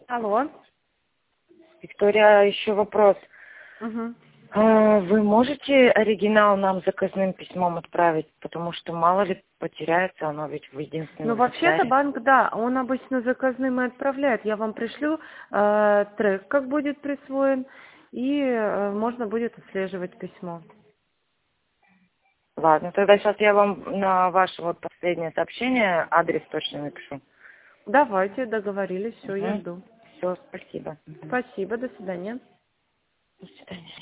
Алло. Виктория, еще вопрос. Угу. Вы можете оригинал нам заказным письмом отправить? Потому что мало ли потеряется, оно ведь в единственном Ну, вообще-то экземпляре. банк, да, он обычно заказным и отправляет. Я вам пришлю трек, как будет присвоен, и можно будет отслеживать письмо. Ладно, тогда сейчас я вам на ваше вот последнее сообщение адрес точно напишу. Давайте, договорились, все, я жду. Все, спасибо. Спасибо, до свидания. До свидания.